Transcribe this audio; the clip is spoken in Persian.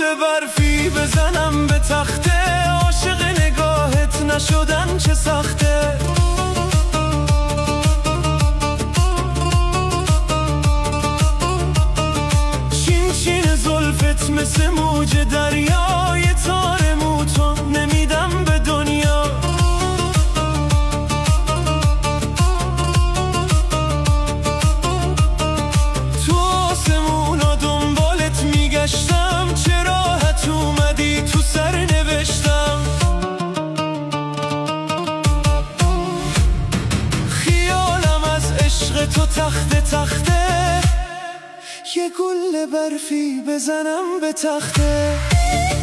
گل برفی بزنم به تخته، عاشق نگاهت نشدن چه سخته. چین چین زلفت مثل موج دریا، یه تار موتو نمیدم به دنیا. تو آسمونا دنبالت میگشتم، چه راحت اومدی تو سر نوشتم. خیالم از عشق تو تخته تخته، یه گل برفی بزنم به تخته.